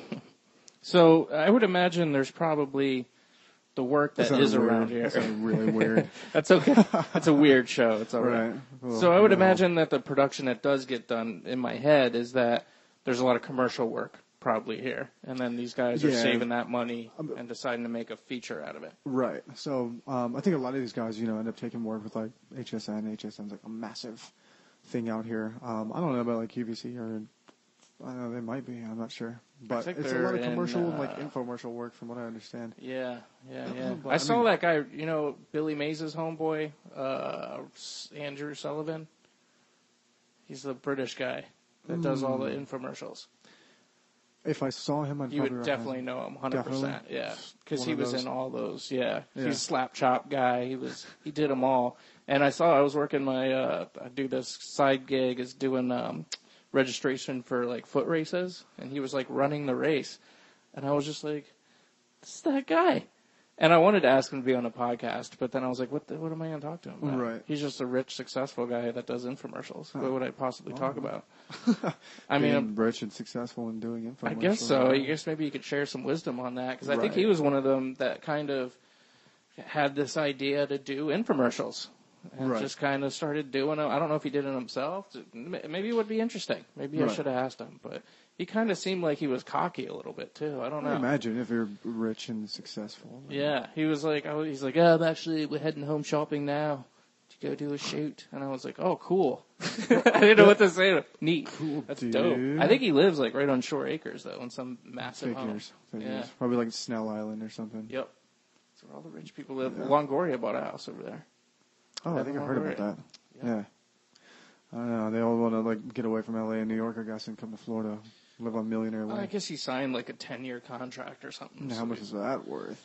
So I would imagine there's probably the work that That is sounded around weird. here. That sounded really weird. That's okay. It's a weird show. It's all right. Right. Well, So I would no. imagine that the production that does get done in my head is that there's a lot of commercial work probably here, and then these guys are Yeah. saving that money and deciding to make a feature out of it. Right. So um, I think a lot of these guys, you know, end up taking work with like H S N. H S N's like a massive thing out here. Um, I don't know about like Q V C or I don't know, they might be. I'm not sure. But think it's a they're lot of in, commercial and like uh, infomercial work from what I understand. Yeah, yeah, yeah. But, I I saw mean- that guy, you know, Billy Mays' homeboy, uh, Andrew Sullivan. He's the British guy that does all the infomercials. If I saw him, I'd You probably would recognize definitely him. know him, one hundred percent. Definitely. Yeah, because One he of was those. in all those. Yeah, Yeah. he's a slap chop guy. He was. He did them all. And I saw I was working my. Uh, I do this side gig is doing um, registration for like foot races, and he was like running the race, and I was just like, "This is that guy." And I wanted to ask him to be on a podcast, but then I was like, "What? The, what am I going to talk to him about?" Right. He's just a rich, successful guy that does infomercials. What would I possibly talk Oh. about? I mean, I'm- Being rich and successful and doing infomercials. I guess so. I guess maybe you could share some wisdom on that, because I think Right. he was one of them that kind of had this idea to do infomercials and Right. just kind of started doing them. I don't know if he did it himself. Maybe it would be interesting. Maybe I Right. should have asked him, but he kind of seemed like he was cocky a little bit too. I don't I know. imagine if you're rich and successful. Yeah, he was like, oh, he's like, oh, I'm actually we're heading home shopping now to go do a shoot, and I was like, oh, cool. I didn't know what to say. Neat. Cool, That's dude. dope. I think he lives like right on Shore Acres though, in some massive home. Figures. Figures. Yeah. Probably like Snell Island or something. Yep. That's where all the rich people live. Yeah. Longoria bought a house over there. Oh, I think I heard about that. Yeah. I don't know. They all want to like get away from L A and New York, I guess, and come to Florida, live on millionaire Well, I life. guess he signed like a ten-year contract or something. And so how much he- is that worth?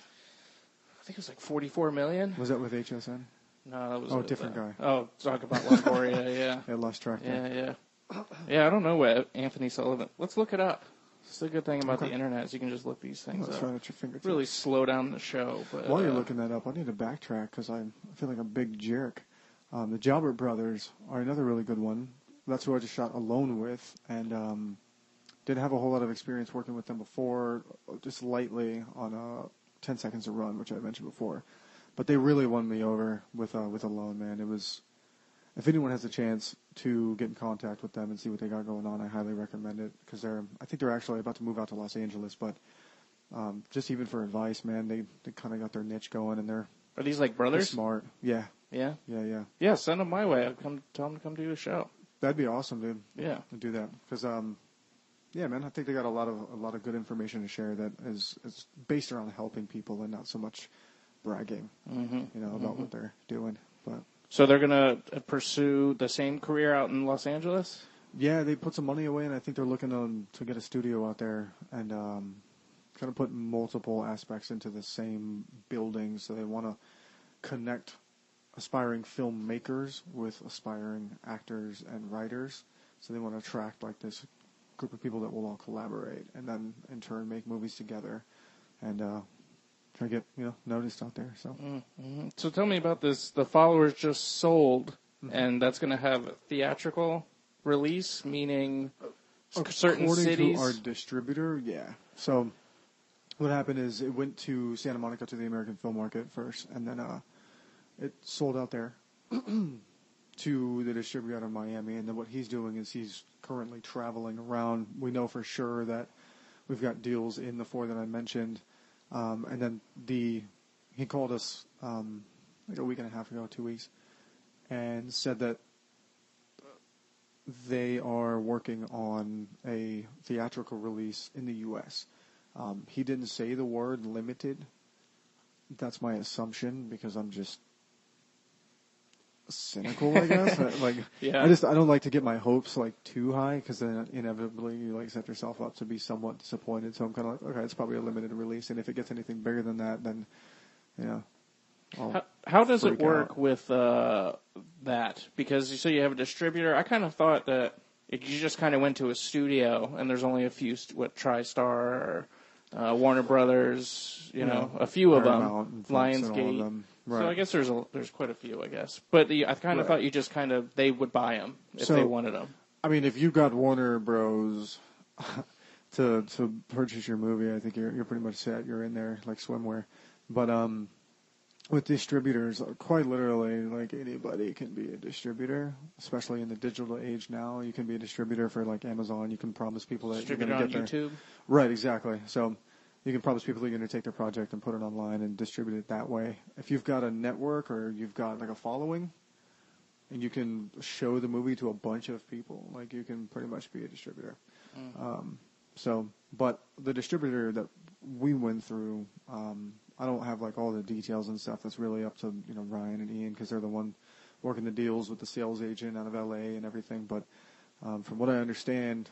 I think it was like forty-four million. Was that with H S N? No, that was Oh, with, different uh, guy. Oh, talk about Longoria. Yeah. I lost track Yeah, there. yeah. Yeah, I don't know what Anthony Sullivan. Let's look it up. It's the good thing about Okay. the internet is you can just look these things That's up. right at your fingertips. Really slow down the show. But While you're uh, looking that up, I need to backtrack because I feel like a big jerk. Um, the Jalbert brothers are another really good one. That's who I just shot Alone with, and um, didn't have a whole lot of experience working with them before, just lightly on uh, ten Seconds to Run, which I mentioned before. But they really won me over with uh, with Alone, man. It was, if anyone has a chance to get in contact with them and see what they got going on, I highly recommend it because they're, I think they're actually about to move out to Los Angeles, but um, just even for advice, man, they, they kind of got their niche going and they're, are these like they're brothers? smart. Yeah, Yeah. yeah, yeah. Yeah, send them my way. I'll come tell them to come do a show. That'd be awesome, dude. Yeah. To do that because, um, yeah, man, I think they got a lot of a lot of good information to share that is is based around helping people and not so much bragging, Mm-hmm. you know, about what they're doing. But So they're gonna uh, pursue the same career out in Los Angeles. yeah, they put some money away, and I think they're looking on to get a studio out there and um, kind of put multiple aspects into the same building. So they want to connect aspiring filmmakers with aspiring actors and writers. So they want to attract like this group of people that will all collaborate and then in turn make movies together and uh, try to get, you know, noticed out there. So Mm-hmm. So tell me about this. The Followers just sold, Mm-hmm. and that's going to have a theatrical release, meaning certain according cities. to our distributor, yeah. So what happened is it went to Santa Monica to the American Film Market first, and then uh, it sold out there to the distributor out of Miami. And then what he's doing is he's currently traveling around. We know for sure that we've got deals in the four that I mentioned. Um, and then the he called us um, like a week and a half ago, two weeks, and said that they are working on a theatrical release in the U S. Um, he didn't say the word limited. That's my assumption because I'm just cynical, I guess. Like, Yeah. I just I don't like to get my hopes like too high because then inevitably you like set yourself up to be somewhat disappointed. So I'm kind of like, okay, it's probably a limited release, and if it gets anything bigger than that, then yeah. I'll How, how does it freak work out. with uh, that? Because you say you have a distributor. I kind of thought that it, you just kind of went to a studio and there's only a few, st- what, TriStar or uh, Warner Brothers, you know, Yeah. a few of Paramount them, and Fox and all of Lionsgate. them. So Right. I guess there's a, there's quite a few, I guess. But the, I kind of Right. thought you just kind of, they would buy them if So- they wanted them. I mean, if you got Warner Bros. to to purchase your movie, I think you're you're pretty much set. You're in there like swimwear. But um, with distributors, quite literally, like anybody can be a distributor, especially in the digital age now. You can be a distributor for like Amazon. You can promise people that Distributed you're on going to get YouTube. their right, exactly. So you can promise people that you're going to take their project and put it online and distribute it that way. If you've got a network or you've got like a following, and you can show the movie to a bunch of people, like you can pretty much be a distributor. Mm. Um, so, but the distributor that we went through, um, I don't have like all the details and stuff. That's really up to you know Ryan and Ian because they're the one working the deals with the sales agent out of L A and everything. But um, from what I understand,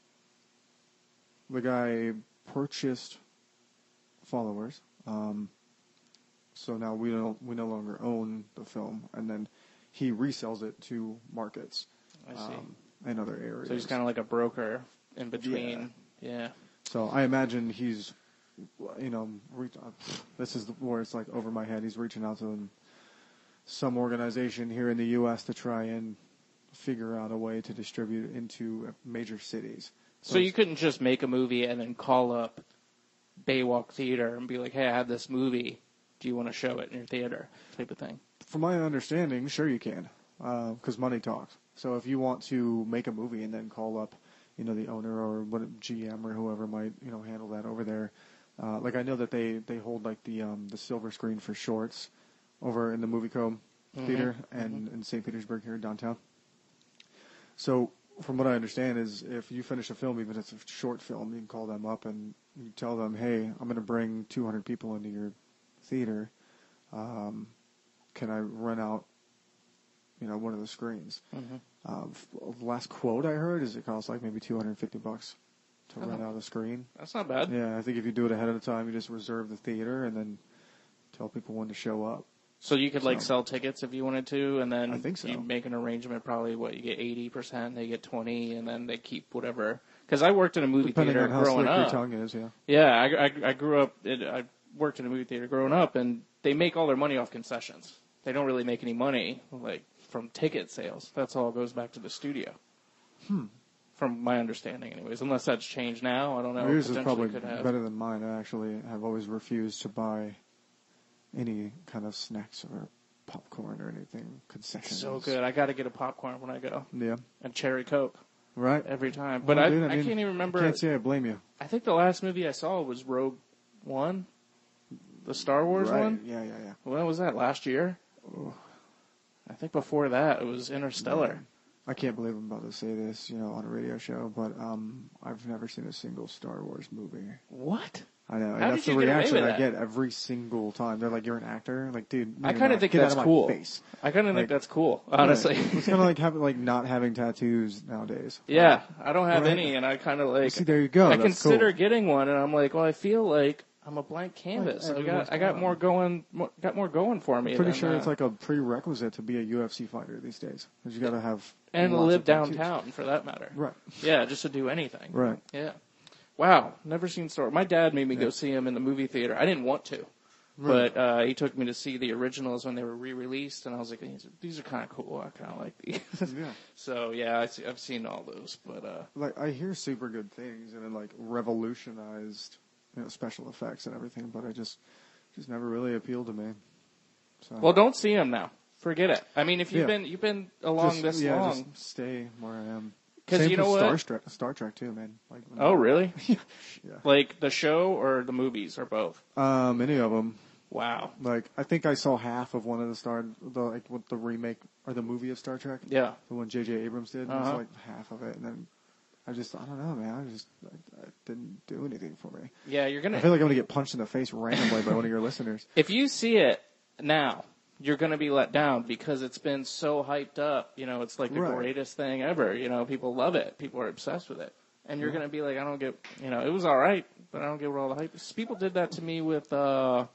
the guy purchased followers. Um, so now we don't we no longer own the film, and then he resells it to markets I see. um, and other areas. So he's kind of like a broker in between. Yeah. So I imagine he's, you know, re- uh, this is the, where it's like over my head. He's reaching out to some organization here in the U S to try and figure out a way to distribute it into major cities. So you couldn't just make a movie and then call up Baywalk Theater and be like, hey, I have this movie. Do you want to show it in your theater? Type of thing. From my understanding, sure you can, because money talks. So if you want to make a movie and then call up, you know, the owner or what G M or whoever might, you know, handle that over there. Uh, like I know that they, they hold like the um, the silver screen for shorts over in the MovieCo Mm-hmm. theater and in Saint Petersburg here downtown. So from what I understand is if you finish a film, even if it's a short film, you can call them up and you tell them, hey, I'm going to bring two hundred people into your theater. Um, can I rent out, you know, one of the screens? Mm-hmm. Um, f- last quote I heard is it costs like maybe two hundred fifty bucks to Oh. rent out a screen. That's not bad. Yeah, I think if you do it ahead of time, you just reserve the theater and then tell people when to show up. So you could like So- sell tickets if you wanted to, and then I think so. you make an arrangement. Probably what you get eighty percent, they get twenty, and then they keep whatever. Because I worked in a movie Depending theater on how growing slick your up. tongue is, yeah. Yeah, I, I, I grew up. It, I worked in a movie theater growing up, and they make all their money off concessions. They don't really make any money like from ticket sales. That's all goes back to the studio. Hmm. From my understanding, anyways. Unless that's changed now, I don't know. Yours is Potentially probably could have. better than mine. I actually have always refused to buy any kind of snacks or popcorn or anything concessions. So good. I got to get a popcorn when I go. Yeah. And cherry Coke Right. every time. But Well, I, dude, I, mean, can't even remember. Can't say I blame you. I think the last movie I saw was Rogue One, the Star Wars right. one. Yeah, yeah, yeah. When was that? Last year? Oh. I think before that it was Interstellar. I can't believe I'm about to say this, you know, on a radio show, but um, I've never seen a single Star Wars movie. What? I know. And How that's did the you get away reaction with I that? get every single time. They're like, "You're an actor." Like, dude, no, I you're kind not. of think Get that's out of cool. My face. I kind of Like- think that's cool, honestly. Right. It's kind of like having like not having tattoos nowadays. Yeah, I don't have Right. any, and I kind of like. See, there you go. I That's consider cool. getting one, and I'm like, well, I feel like I'm a blank canvas. I everyone's got, I got got more one. going, more, got more going for me. Pretty than, sure uh, it's like a prerequisite to be a U F C fighter these days. Because you got to have and lots live of tattoos. downtown for that matter. Right. Yeah, just to do anything. Right. Yeah. Wow, never seen Star. My dad made me go see him in the movie theater. I didn't want to, Right. but uh, he took me to see the originals when they were re-released, and I was like, these are, these are kind of cool. I kind of like these. Yeah. So yeah, I see, I've seen all those, but uh, Like I hear super good things and it like revolutionized, you know, special effects and everything, but I just just never really appealed to me. So well, don't see them now. Forget it. I mean, if you've Yeah. been you've been along just, this yeah, long, just stay where I am. 'Cause Same you know with what? Star Trek, Star Trek too, man. Like, oh really? yeah. Like the show or the movies or both? Um, any of them. Wow. Like I think I saw half of one of the Star, the like what the remake or the movie of Star Trek. Yeah. The one J J Abrams did. Uh-huh. It was like half of it, and then I just I don't know, man. I just I, I didn't do anything for me. Yeah, you're gonna. I feel like I'm gonna get punched in the face randomly by one of your listeners. If you see it now, you're going to be let down because it's been so hyped up. You know, it's like the Right. greatest thing ever. You know, people love it. People are obsessed with it. And you're Yeah. going to be like, I don't get, you know, it was all right, but I don't get what all the hype is. People did that to me with, uh,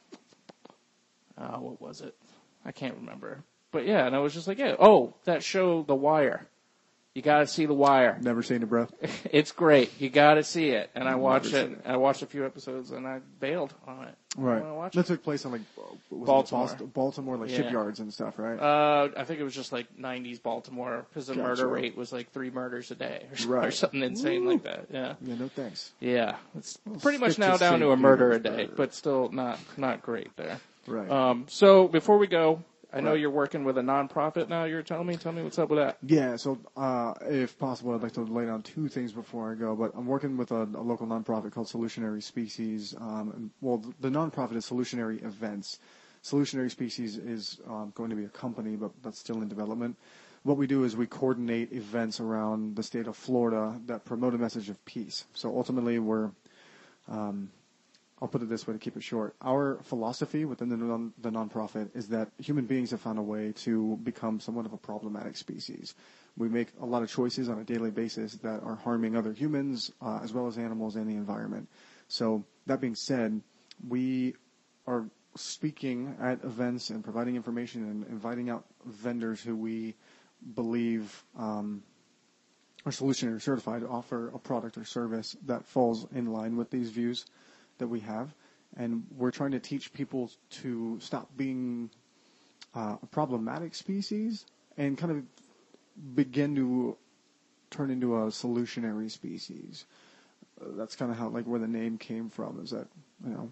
uh, what was it? I can't remember. But yeah, and I was just like, yeah, oh, that show, The Wire. You got to see The Wire. Never seen it, bro. It's great. You got to see it. And I Never watched seen it. I watched a few episodes and I bailed on it. Right. I wanna watch That it. took place on like what was it, Baltimore. Boston- Baltimore, like Yeah. shipyards and stuff, right? Uh, I think it was just like nineties Baltimore because the Gotcha. murder rate was like three murders a day or, s- or Right. something insane Woo. like that. Yeah. Yeah, no thanks. Yeah. It's Well, pretty much stick now to down to a Saint murder a day, Petersburg. but still not, not great there. Right. Um, so before we go, I know Right. you're working with a nonprofit now. You're telling me, tell me what's up with that. Yeah, so uh, if possible, I'd like to lay down two things before I go. But I'm working with a, a local nonprofit called Solutionary Species. Um, and, well, the, the nonprofit is Solutionary Events. Solutionary Species is um, going to be a company, but that's still in development. What we do is we coordinate events around the state of Florida that promote a message of peace. So ultimately, we're um, I'll put it this way to keep it short. Our philosophy within the, non, the nonprofit is that human beings have found a way to become somewhat of a problematic species. We make a lot of choices on a daily basis that are harming other humans, uh, as well as animals and the environment. So that being said, we are speaking at events and providing information and inviting out vendors who we believe um, are solutionary certified to offer a product or service that falls in line with these views that we have, and we're trying to teach people to stop being uh, a problematic species and kind of begin to turn into a solutionary species. Uh, that's kind of how, like, where the name came from, is that, you know,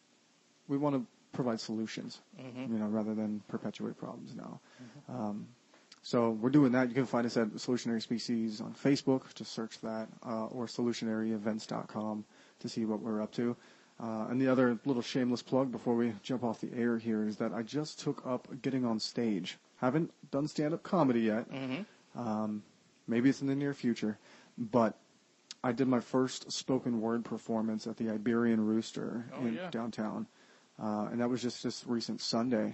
we want to provide solutions, Mhm. you know, rather than perpetuate problems now. Mm-hmm. Um, so we're doing that. You can find us at Solutionary Species on Facebook. Just search that, uh, or solutionary events dot com to see what we're up to. Uh, and the other little shameless plug before we jump off the air here is that I just took up getting on stage. Haven't done stand-up comedy yet. Mm-hmm. Um, maybe it's in the near future. But I did my first spoken word performance at the Iberian Rooster Oh, in yeah. downtown. Uh, and that was just this recent Sunday.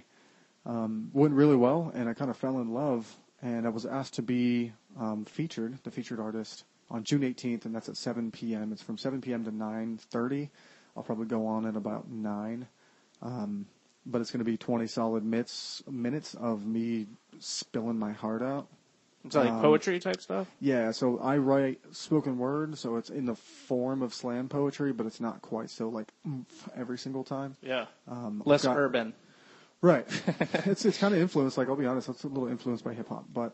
Um, went really well, and I kind of fell in love. And I was asked to be um, featured, the featured artist, on June eighteenth, and that's at seven p.m. It's from seven p.m. to nine thirty. I'll probably go on at about nine. Um, but it's going to be twenty solid minutes, minutes of me spilling my heart out. It's like Um, poetry type stuff? Yeah, so I write spoken word, so it's in the form of slam poetry, but it's not quite so like oomph every single time. Yeah. Um, I've Less got- urban. Right. it's it's kind of influenced, like, I'll be honest, it's a little influenced by hip hop, but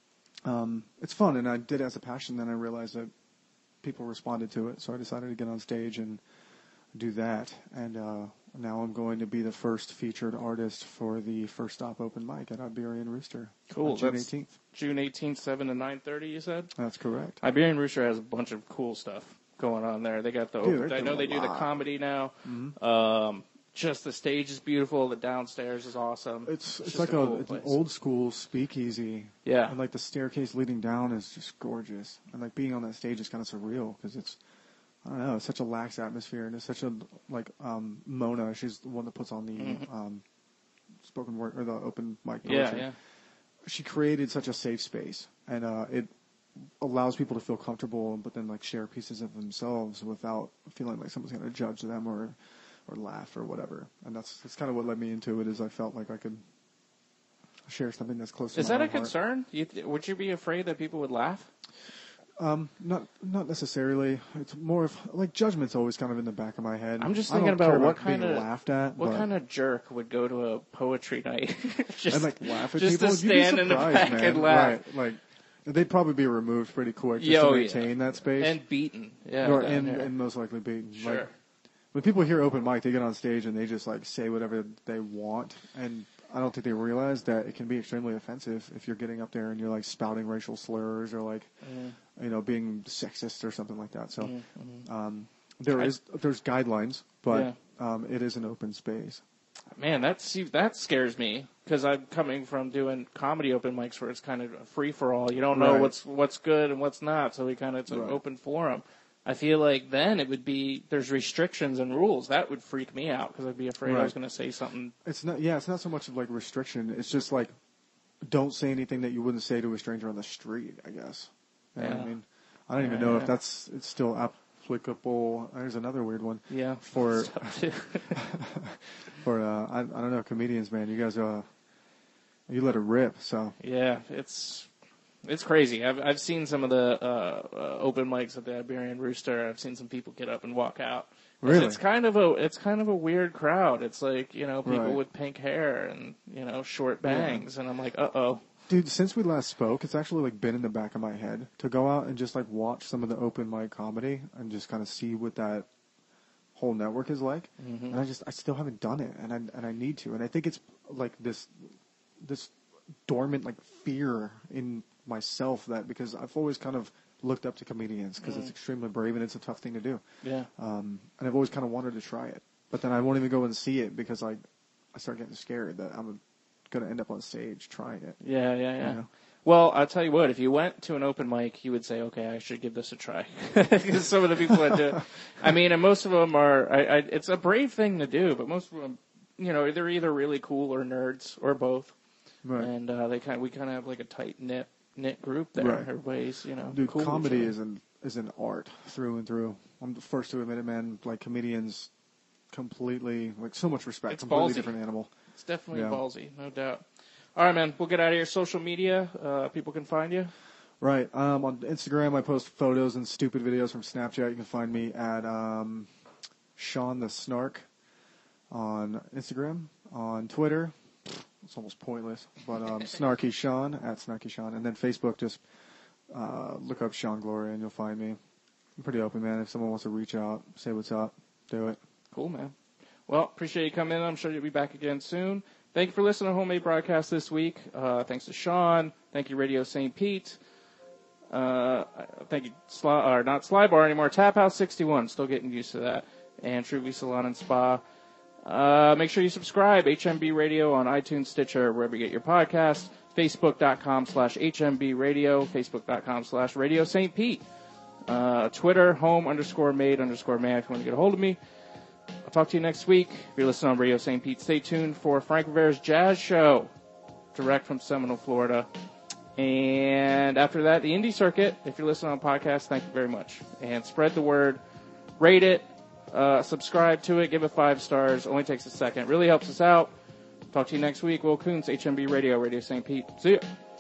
um, it's fun, and I did it as a passion. Then I realized that people responded to it, so I decided to get on stage and do that. And uh, now I'm going to be the first featured artist for the First Stop Open Mic at Iberian Rooster. Cool. On June That's eighteenth. June eighteenth, seven to nine thirty, you said? That's correct. Iberian Rooster has a bunch of cool stuff going on there. They got the, Dude, open, they're I know doing they a do the lot. comedy now. Mhm. Um, just the stage is beautiful. The downstairs is awesome. It's it's just like a a, cool it's an place. old school speakeasy. Yeah. And like the staircase leading down is just gorgeous. And like being on that stage is kind of surreal because it's, I don't know, it's such a lax atmosphere, and it's such a, like, um, Mona, she's the one that puts on the Mhm. um, spoken word or the open mic poetry. Yeah, yeah. She created such a safe space, and uh, it allows people to feel comfortable, but then like share pieces of themselves without feeling like someone's going to judge them or or laugh or whatever. And that's that's kind of what led me into it. Is I felt like I could share something that's close to Is my that a own heart. concern? You th- would you be afraid that people would laugh? Um, not not necessarily. It's more of like judgment's always kind of in the back of my head. I'm just I don't thinking about care what being kind of laughed at. what but kind of jerk would go to a poetry night just, and like laugh at just people. to You'd be stand in the surprised, back man. and laugh. Right, like they'd probably be removed pretty quick just Yeah, to oh, yeah. maintain that space. And beaten, yeah, Or, down and, here. and most likely beaten. Sure. Like, when people hear open mic, they get on stage and they just like say whatever they want, and I don't think they realize that it can be extremely offensive if you're getting up there and you're like spouting racial slurs or like, Mhm. you know, being sexist or something like that. So, Mhm, mhm. um, there I- is there's guidelines, but um, it is an open space. Man, that see, that scares me because I'm coming from doing comedy open mics where it's kind of a free for all. You don't know Right. what's what's good and what's not, so we kind of it's an Right. open forum. I feel like then it would be, there's restrictions and rules. That would freak me out because I'd be afraid Right. I was going to say something. It's not, yeah, it's not so much of like restriction. It's just like, don't say anything that you wouldn't say to a stranger on the street, I guess. You know what Yeah. I mean, I don't even Yeah, know yeah. if that's, it's still applicable. There's another weird one. Yeah. For, Stuff too. for, uh, I, I don't know, comedians, man, you guys, uh, you let it rip, so. Yeah, it's it's crazy. I've I've seen some of the uh, uh, open mics at the Iberian Rooster. I've seen some people get up and walk out. 'Cause Really? It's kind of a it's kind of a weird crowd. It's like, you know, people Right. with pink hair and, you know, short bangs, and I'm like, uh oh. Dude, since we last spoke, it's actually like been in the back of my head to go out and just like watch some of the open mic comedy and just kind of see what that whole network is like. Mm-hmm. And I just I still haven't done it, and I and I need to. And I think it's like this this dormant like fear in myself that because I've always kind of looked up to comedians because it's extremely brave and it's a tough thing to do. Yeah. Um, and I've always kind of wanted to try it, but then I won't even go and see it because I I start getting scared that I'm going to end up on stage trying it. Yeah, yeah, yeah. You know? Well, I'll tell you what, if you went to an open mic, you would say, okay, I should give this a try. Because some of the people that do it, I mean, and most of them are, I, I, it's a brave thing to do, but most of them, you know, they're either really cool or nerds or both. Right. And uh, they kind, we kind of have like a tight knit knit group there. Right. Everybody's, you know, Dude, cool with comedy each other. is an is an art through and through. I'm the first to admit it, man. Like comedians, completely like so much respect. It's completely ballsy. different animal. It's definitely Yeah. ballsy, no doubt. All right, man, we'll get out of here. Social media, uh, people can find you. Right. Um, on Instagram, I post photos and stupid videos from Snapchat. You can find me at um, Sean the Snark on Instagram. On Twitter, it's almost pointless, but um, Snarky Sean at Snarky Sean, and then Facebook. Just uh, look up Sean Gloria and you'll find me. I'm pretty open, man. If someone wants to reach out, say what's up, do it. Cool, man. Well, appreciate you coming in. I'm sure you'll be back again soon. Thank you for listening to Homemade Broadcast this week. Uh, thanks to Sean. Thank you, Radio Saint Pete. Uh, thank you, Sly, or not Sly Bar anymore, Tap House sixty-one. Still getting used to that. And Truby Salon and Spa. Uh, make sure you subscribe. H M B Radio on iTunes, Stitcher, wherever you get your podcasts. Facebook.com slash HMB Radio. Facebook.com slash Radio Saint Pete. Uh, Twitter, home underscore made underscore man if you want to get a hold of me. I'll talk to you next week. If you're listening on Radio Saint Pete, stay tuned for Frank Rivera's Jazz Show, direct from Seminole, Florida. And after that, the indie circuit. If you're listening on podcast, thank you very much. And spread the word, rate it, uh, subscribe to it, give it five stars. Only takes a second. Really helps us out. Talk to you next week. Will Kuntz, H M B Radio, Radio Saint Pete. See ya.